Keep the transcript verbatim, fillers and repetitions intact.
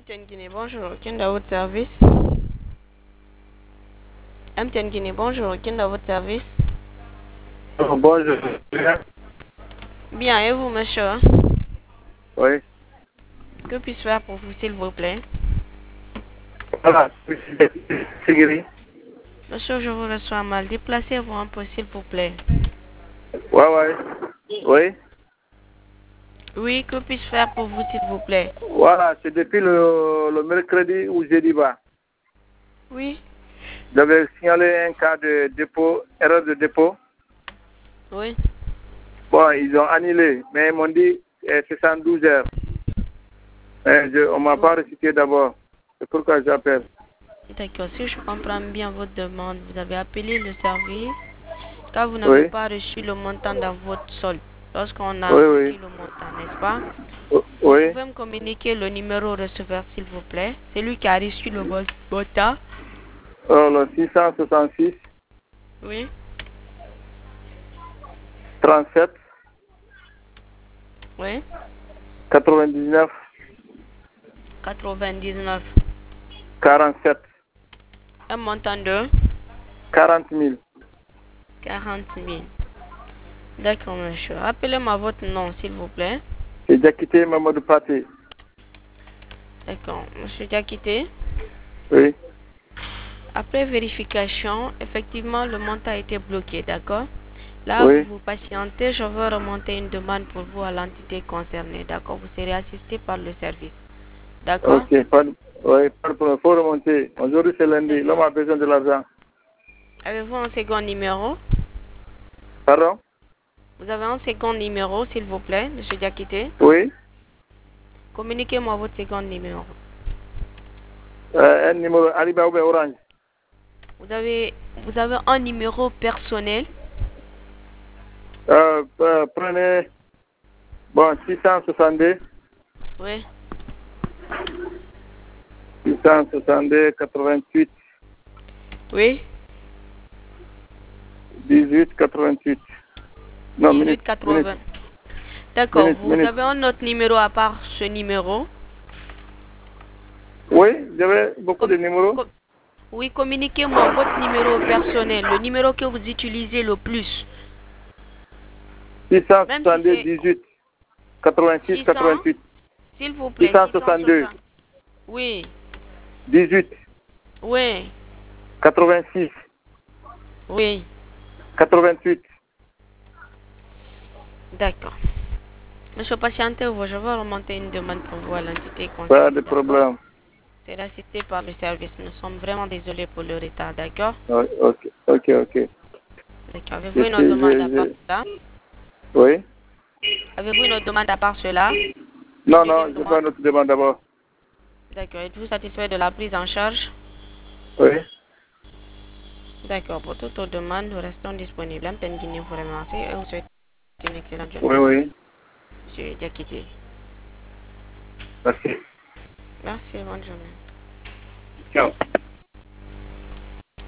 M T N Guinée, bonjour. Qui est à votre service? M T N Guinée, bonjour. Qui est à votre service? Oh, bonjour. Bien, et vous, monsieur? Oui. Que puis-je faire pour vous, s'il vous plaît? Voilà, c'est guéri. Monsieur, je vous reçois mal. Déplacez-vous un peu, s'il vous plaît. Ouais, ouais. Oui. Oui, que puis-je faire pour vous, s'il vous plaît? Voilà, c'est depuis le, le mercredi ou jeudi bas. Oui. J'avais signalé un cas de dépôt, erreur de dépôt. Oui. Bon, ils ont annulé, mais ils m'ont dit eh, c'est cent douze heures. Mais je, on ne m'a pas recité d'abord. C'est pourquoi j'appelle. D'accord. Si je comprends bien votre demande, vous avez appelé le service car vous n'avez Oui. pas reçu le montant dans votre solde. Lorsqu'on a Oui, reçu oui. le montant, n'est-ce pas? O- Vous Oui. pouvez me communiquer le numéro receveur, s'il vous plaît? C'est lui qui a reçu le mon- montant. Oh, le six cent soixante-six, Oui. trente-sept, Oui. quatre-vingt-dix-neuf, quatre-vingt-dix-neuf. quarante-sept, Un montant de quarante mille. quarante mille. D'accord, monsieur. Rappelez-moi votre nom, s'il vous plaît. C'est Diakité Mamadou Paté. D'accord. Monsieur Diakité. Oui. Après vérification, effectivement, le montant a été bloqué, d'accord? Là, vous Oui. vous patientez, je vais remonter une demande pour vous à l'entité concernée, d'accord? Vous serez assisté par le service, d'accord? Ok, pas de, oui, pas de problème. Il faut remonter. Aujourd'hui, c'est lundi. L'homme D'accord. a besoin de l'argent. Avez-vous un second numéro? Pardon? Vous avez un second numéro, s'il vous plaît, monsieur Diakité? Oui. Communiquez-moi votre second numéro. Euh, un numéro Alibaba ou bien Orange. Vous avez, vous avez un numéro personnel? Euh, euh, prenez, bon, six cent soixante-deux, Oui. six cent soixante-deux, quatre-vingt-huit, Oui. dix-huit, quatre-vingt-huit. Non, minute, dix-huit minute, quatre-vingts. D'accord. minute, Vous minute. avez un autre numéro à part ce numéro? Oui, j'avais beaucoup Com- de numéros. com- oui, communiquez-moi votre numéro personnel, le numéro que vous utilisez le plus. Même si six cent soixante-deux, c'est dix-huit, quatre-vingt-six, six cents, quatre-vingt-huit. s'il vous plaît, six cent six cent soixante-deux, soixante. Oui, dix-huit, oui, quatre-vingt-six, oui. quatre-vingt-huit. D'accord. Monsieur patientez, je vais remonter une demande pour vous à l'entité Pas de concernée, d'accord? problème. C'est assisté par le service. Nous sommes vraiment désolés pour le retard, d'accord? Oui, ok, ok, ok. D'accord. Avez-vous Je une autre suis, demande à je, part je, cela? oui. Avez-vous une autre demande à part cela? Une Non, non, deuxième je vais demande? notre demande d'abord. D'accord. Êtes-vous satisfait de la prise en charge? Oui. D'accord. Pour toute autre demande, nous restons disponibles. M T N Guinée vous remercie et vous souhaite une excellente Oui, journée. oui. Monsieur Diakité. Merci. Merci, bonne journée. Ciao.